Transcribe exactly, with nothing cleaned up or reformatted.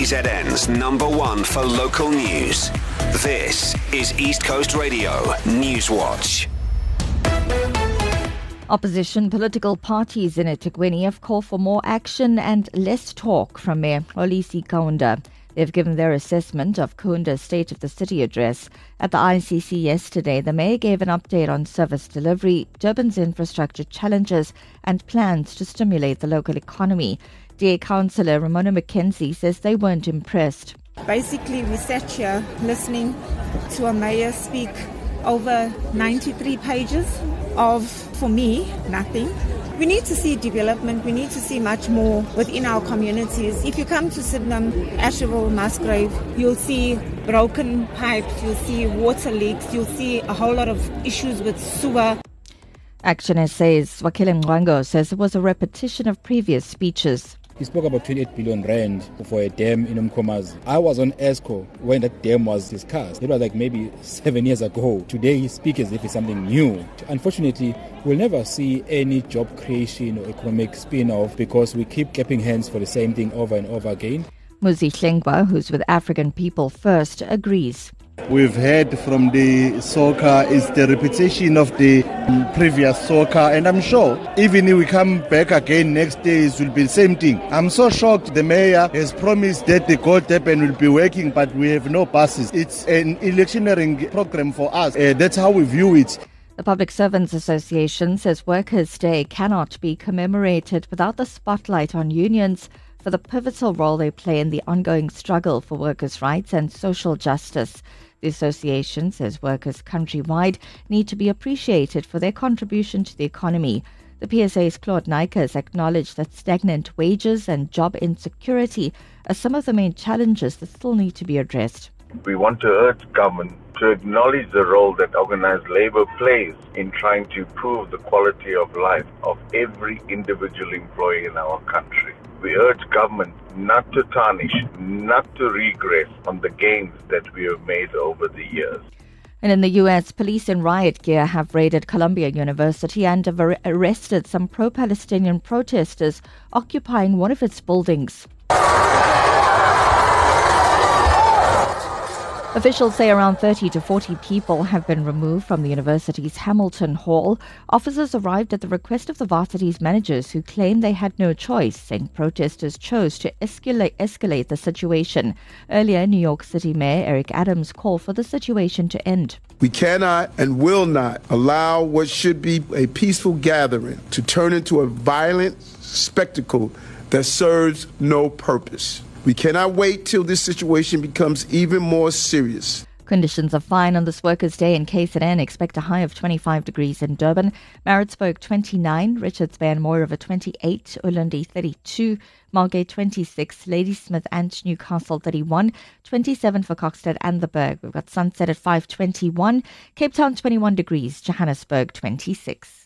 K Z N's number one for local news. This is East Coast Radio News Watch. Opposition political parties in eThekwini have called for more action and less talk from Mayor Xolisi Kaunda. They've given their assessment of Kaunda's State of the City address. At the I C C yesterday, the mayor gave an update on service delivery, Durban's infrastructure challenges and plans to stimulate the local economy. D A Councillor Ramona McKenzie says they weren't impressed. Basically, we sat here listening to a mayor speak over ninety-three pages of, for me, nothing. We need to see development. We need to see much more within our communities. If you come to Sydenham, Asheville, Musgrave, you'll see broken pipes, you'll see water leaks, you'll see a whole lot of issues with sewer. Action S A's Wakile Mwango says it was a repetition of previous speeches. He spoke about twenty-eight billion rand for a dam in Umkomazi. I was on ESCO when that dam was discussed. It was like maybe seven years ago. Today he speaks as if it's something new. Unfortunately, we'll never see any job creation or economic spin-off because we keep clapping hands for the same thing over and over again. Muzi Hlengwa, who's with African People First, agrees. We've heard from the soccer is the repetition of the previous soccer, and I'm sure even if we come back again next day, it will be the same thing. I'm so shocked the mayor has promised that the Gold Durban will be working, but we have no buses. It's an electioneering program for us. Uh, that's how we view it. The Public Servants Association says Workers' Day cannot be commemorated without the spotlight on unions for the pivotal role they play in the ongoing struggle for workers' rights and social justice. The association says workers countrywide need to be appreciated for their contribution to the economy. The P S A's Claude Nyker has acknowledged that stagnant wages and job insecurity are some of the main challenges that still need to be addressed. We want to urge government to acknowledge the role that organized labor plays in trying to improve the quality of life of every individual employee in our country. We urge government not to tarnish, not to regress on the gains that we have made over the years. And in the U S, police in riot gear have raided Columbia University and have ar- arrested some pro-Palestinian protesters occupying one of its buildings. Officials say around thirty to forty people have been removed from the university's Hamilton Hall. Officers arrived at the request of the varsity's managers who claim they had no choice, saying protesters chose to escalate, escalate the situation. Earlier, New York City Mayor Eric Adams called for the situation to end. We cannot and will not allow what should be a peaceful gathering to turn into a violent spectacle that serves no purpose. We cannot wait till this situation becomes even more serious. Conditions are fine on this Workers' Day in K Z N. Expect a high of twenty-five degrees in Durban, Maritzburg twenty-nine, Richards Bay and Moirova twenty-eight, Ulundi thirty-two, Margate twenty-six, Ladysmith and Newcastle thirty-one, twenty-seven for Kokstad and the Berg. We've got sunset at five twenty-one, Cape Town twenty-one degrees, Johannesburg twenty-six.